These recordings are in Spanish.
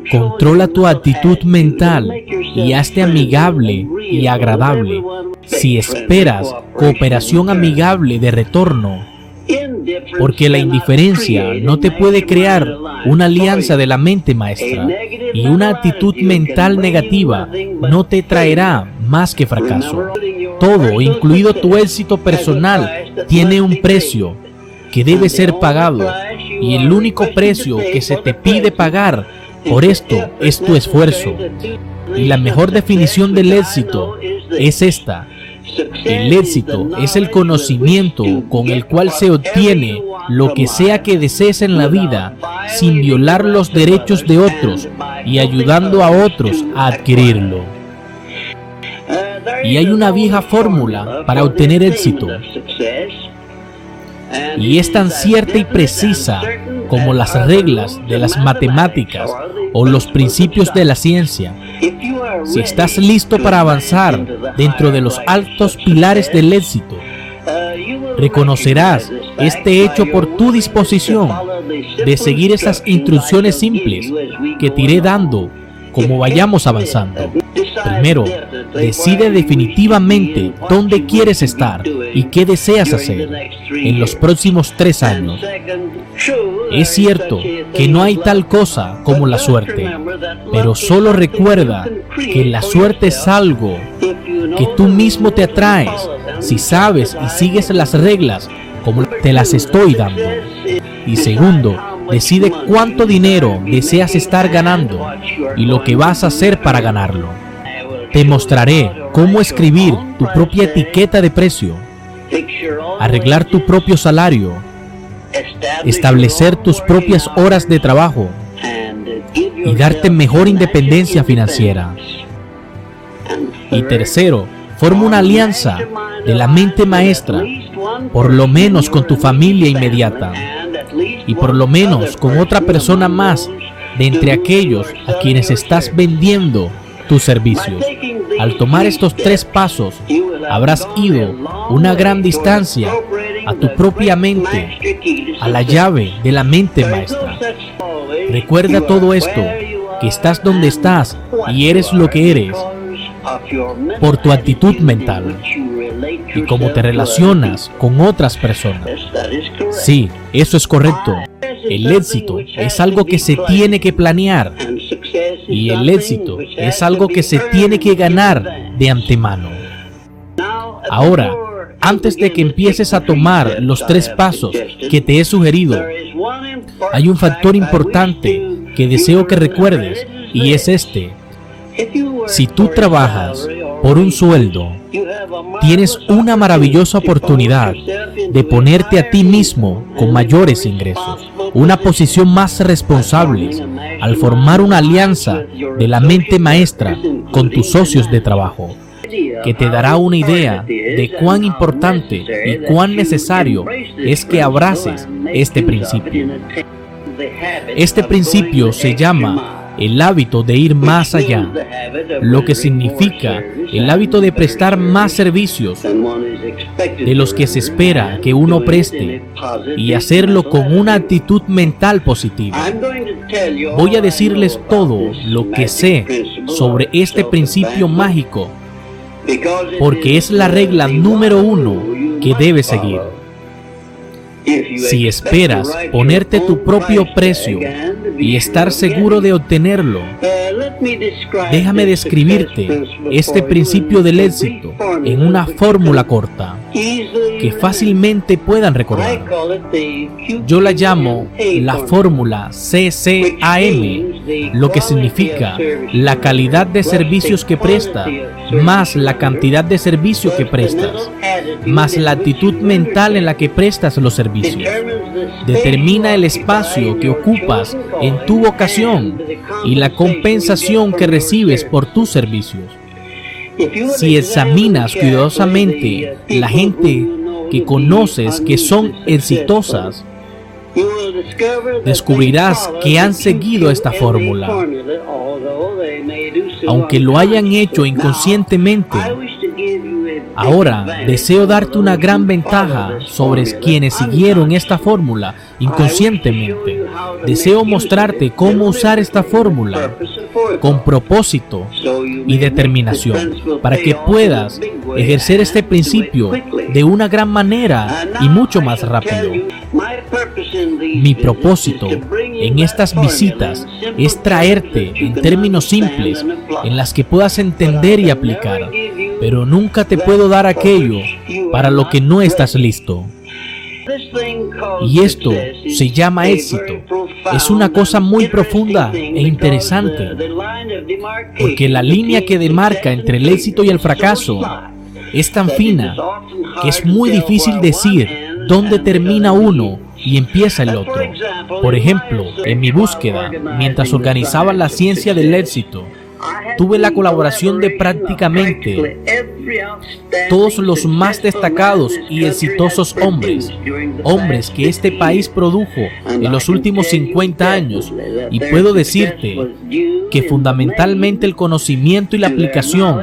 Controla tu actitud mental y hazte amigable y agradable. Si esperas cooperación amigable de retorno, porque la indiferencia no te puede crear una alianza de la mente maestra, y una actitud mental negativa no te traerá más que fracaso. Todo, incluido tu éxito personal, tiene un precio que debe ser pagado, y el único precio que se te pide pagar por esto es tu esfuerzo. Y la mejor definición del éxito es esta: el éxito es el conocimiento con el cual se obtiene lo que sea que desees en la vida sin violar los derechos de otros y ayudando a otros a adquirirlo. Y hay una vieja fórmula para obtener éxito, y es tan cierta y precisa como las reglas de las matemáticas o los principios de la ciencia. Si estás listo para avanzar dentro de los altos pilares del éxito, reconocerás este hecho por tu disposición de seguir esas instrucciones simples que te iré dando como vayamos avanzando. Primero, decide definitivamente dónde quieres estar y qué deseas hacer en los próximos 3 años. Es cierto que no hay tal cosa como la suerte, pero solo recuerda que la suerte es algo que tú mismo te atraes si sabes y sigues las reglas como te las estoy dando. Y segundo, decide cuánto dinero deseas estar ganando y lo que vas a hacer para ganarlo. Te mostraré cómo escribir tu propia etiqueta de precio, arreglar tu propio salario, establecer tus propias horas de trabajo y darte mejor independencia financiera. Y tercero, forma una alianza de la mente maestra, por lo menos con tu familia inmediata y por lo menos con otra persona más de entre aquellos a quienes estás vendiendo tus servicios. Al tomar estos 3 pasos, habrás ido una gran distancia a tu propia mente, a la llave de la mente maestra. Recuerda todo esto, que estás donde estás y eres lo que eres por tu actitud mental y cómo te relacionas con otras personas. Sí, eso es correcto. El éxito es algo que se tiene que planear, y el éxito es algo que se tiene que ganar de antemano. Ahora, antes de que empieces a tomar los 3 pasos que te he sugerido, hay un factor importante que deseo que recuerdes, y es este: si tú trabajas por un sueldo, tienes una maravillosa oportunidad de ponerte a ti mismo con mayores ingresos, una posición más responsable al formar una alianza de la mente maestra con tus socios de trabajo, que te dará una idea de cuán importante y cuán necesario es que abraces este principio. Este principio se llama el hábito de ir más allá, lo que significa el hábito de prestar más servicios de los que se espera que uno preste y hacerlo con una actitud mental positiva. Voy a decirles todo lo que sé sobre este principio mágico, porque es la regla número 1 que debes seguir. Si esperas ponerte tu propio precio y estar seguro de obtenerlo, déjame describirte este principio del éxito en una fórmula corta que fácilmente puedan recordar. Yo la llamo la fórmula CCM, lo que significa la calidad de servicios que prestas más la cantidad de servicio que prestas más la actitud mental en la que prestas los servicios. Determina el espacio que ocupas en tu vocación y la compensación que recibes por tus servicios. Si examinas cuidadosamente la gente que conoces que son exitosas, descubrirás que han seguido esta fórmula. Aunque lo hayan hecho inconscientemente, Ahora, deseo darte una gran ventaja sobre quienes siguieron esta fórmula inconscientemente. Deseo mostrarte cómo usar esta fórmula con propósito y determinación para que puedas ejercer este principio de una gran manera y mucho más rápido. Mi propósito en estas visitas es traerte en términos simples en las que puedas entender y aplicar, pero nunca te puedo dar aquello para lo que no estás listo. Y esto se llama éxito. Es una cosa muy profunda e interesante, porque la línea que demarca entre el éxito y el fracaso es tan fina que es muy difícil decir dónde termina uno y empieza el otro. Por ejemplo, en mi búsqueda, mientras organizaba la ciencia del éxito, tuve la colaboración de prácticamente todos los más destacados y exitosos hombres que este país produjo en los últimos 50 años, y puedo decirte que fundamentalmente el conocimiento y la aplicación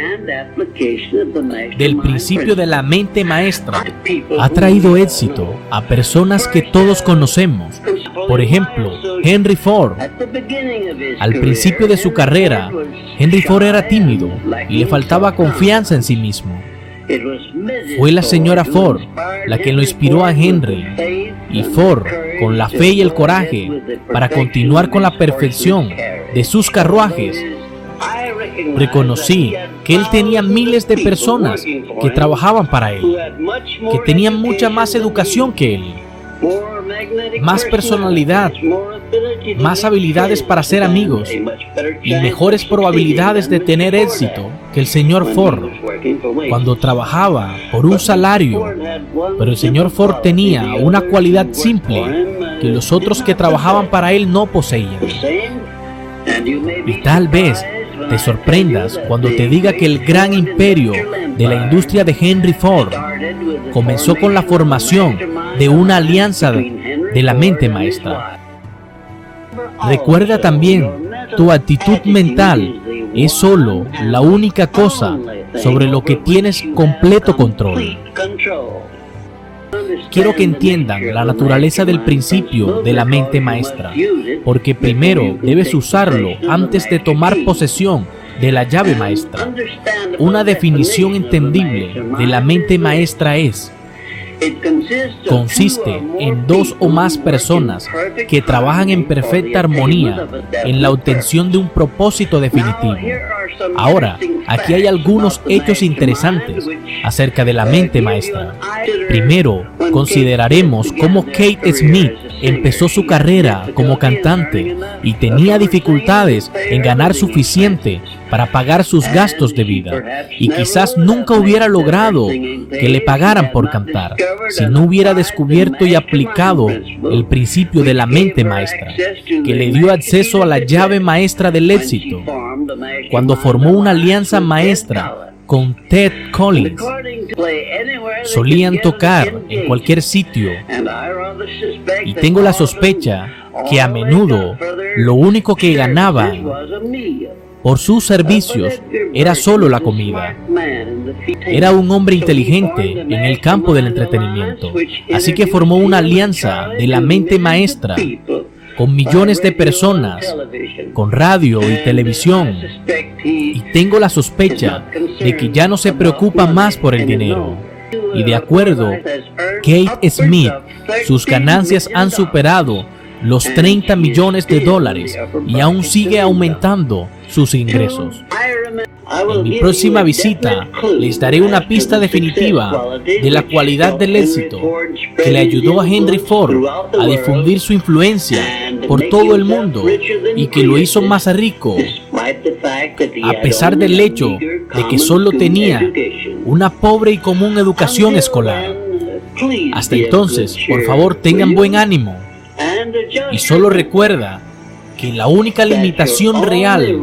del principio de la mente maestra ha traído éxito a personas que todos conocemos. Por ejemplo, Henry Ford. Al principio de su carrera, Henry Ford era tímido y le faltaba confianza en sí mismo. Fue la señora Ford la que lo inspiró a Henry, y Ford, con la fe y el coraje para continuar con la perfección de sus carruajes, reconocí que él tenía miles de personas que trabajaban para él, que tenían mucha más educación que él, más personalidad, más habilidades para ser amigos y mejores probabilidades de tener éxito que el señor Ford cuando trabajaba por un salario. Pero el señor Ford tenía una cualidad simple que los otros que trabajaban para él no poseían. Y tal vez te sorprendas cuando te diga que el gran imperio de la industria de Henry Ford comenzó con la formación de una alianza de la mente maestra. Recuerda también, tu actitud mental es solo la única cosa sobre lo que tienes completo control. Quiero que entiendan la naturaleza del principio de la mente maestra, porque primero debes usarlo antes de tomar posesión de la llave maestra. Una definición entendible de la mente maestra consiste en dos o más personas que trabajan en perfecta armonía en la obtención de un propósito definitivo. Ahora, aquí hay algunos hechos interesantes acerca de la mente maestra. Primero, consideraremos cómo Kate Smith empezó su carrera como cantante y tenía dificultades en ganar suficiente para pagar sus gastos de vida, y quizás nunca hubiera logrado que le pagaran por cantar si no hubiera descubierto y aplicado el principio de la mente maestra, que le dio acceso a la llave maestra del éxito cuando formó una alianza maestra con Ted Collins. Solían tocar en cualquier sitio, y tengo la sospecha que a menudo lo único que ganaban por sus servicios era solo la comida. Era un hombre inteligente en el campo del entretenimiento, así que formó una alianza de la mente maestra con millones de personas, con radio y televisión, y tengo la sospecha de que ya no se preocupa más por el dinero. Y de acuerdo, Kate Smith, sus ganancias han superado los $30 millones y aún sigue aumentando sus ingresos. En mi próxima visita les daré una pista definitiva de la cualidad del éxito que le ayudó a Henry Ford a difundir su influencia por todo el mundo y que lo hizo más rico, a pesar del hecho de que solo tenía una pobre y común educación escolar. Hasta entonces, por favor, tengan buen ánimo. Y solo recuerda que la única limitación real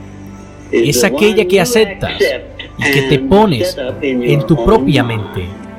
es aquella que aceptas y que te pones en tu propia mente.